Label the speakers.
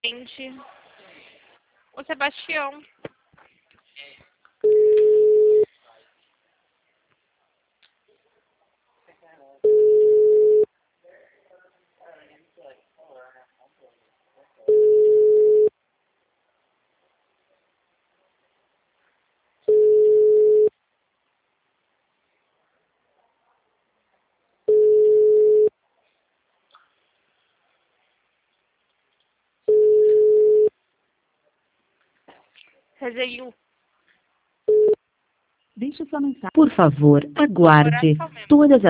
Speaker 1: atende. O Sebastião. Rezeyu.
Speaker 2: Deixe sua mensagem. Por favor, aguarde. Todas as